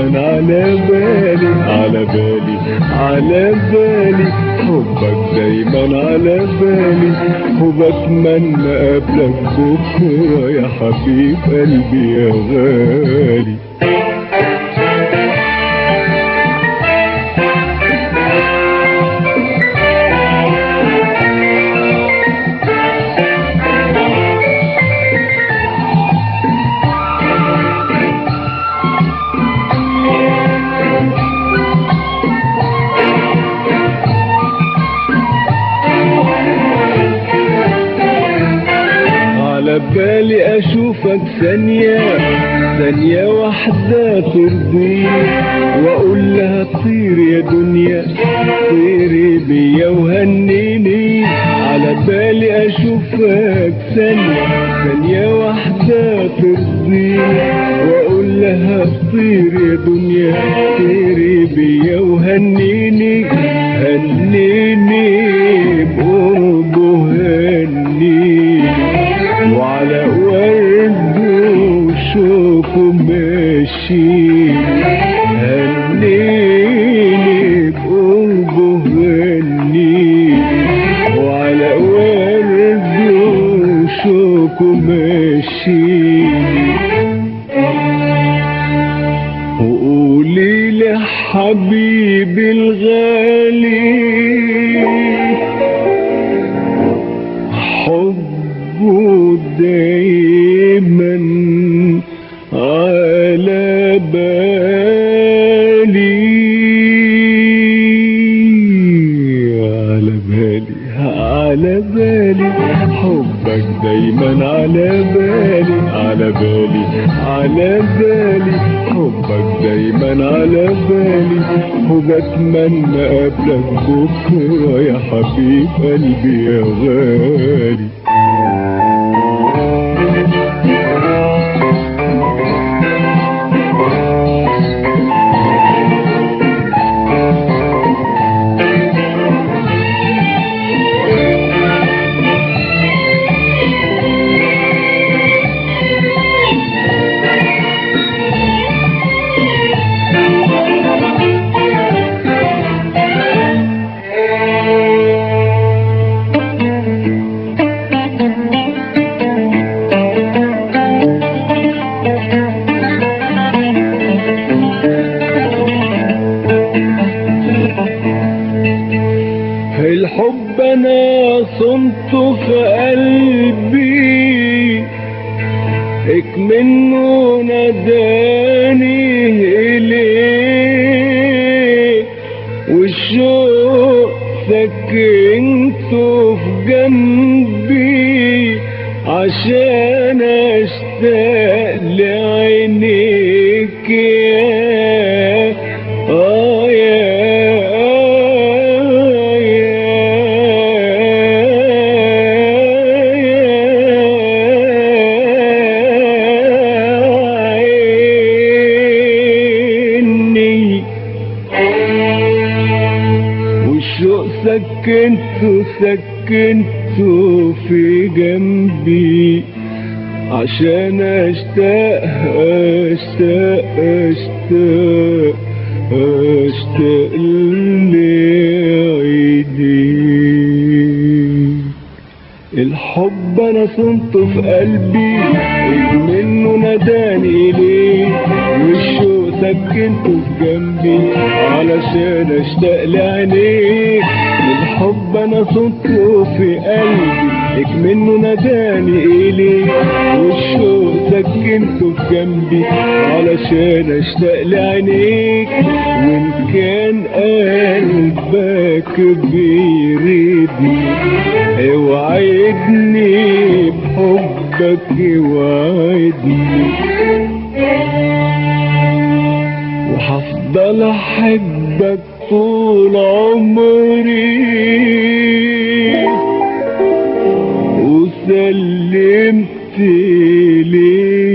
دايما على بالي على بالي على بالي، حبك دايما على بالي، وبتمنى قبلك بكرة يا حبيب قلبي يا غالي. على بالي اشوفك ثانية ثانية واحدة ترضيني، واقول لها طير يا دنيا طيري بيا وهنيني. على بالي اشوفك ثانية ثانية واحدة ترضيني، واقول لها طير يا دنيا طيري بيا وهنيني. هنيني بقربه هنيني، وعلى ورد وشوك ماشي. هنيني بقربه هنيني، وعلى ورد وشوك ماشي. وقولي لي حبيبي الغالي حبه دايما على بالي على بالي على بالي، حبك دايما على بالي على بالي على بالي، حبك دايما على بالي، وبتمنى قبلك بكرة يا حبيب قلبي يا غالي. الحب انا صنته في قلبي، اكمنه ناداني اليه، والشوق سكنته في جنبي عشان اشتاق لعينيك سكنته في جنبي عشان اشتاق لعينيك. الحب انا صنته في قلبي، منه ناداني ليه، والشوق سكنته في جنبي علشان اشتاق لعينيك. الحب انا صنته في قلبي، منه ناداني اليه، والشوق سكنته في جنبي علشان اشتاق لعينيك. وان كان قلبك بيريدني اوعدني بحبك اوعدني، وهفضل احبك طول عمري، وسلمت لي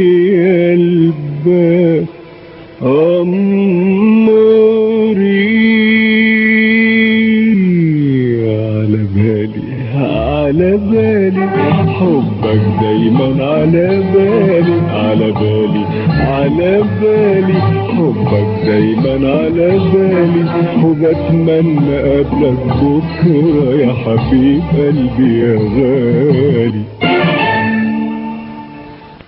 قلبك أمري. على بالي على بالي بالي، حبك دايما على بالي، على بالي، على بالي، حبك دايما على بالي، وبتمنى قبلك بكرة يا حبيب قلبي يا غالي.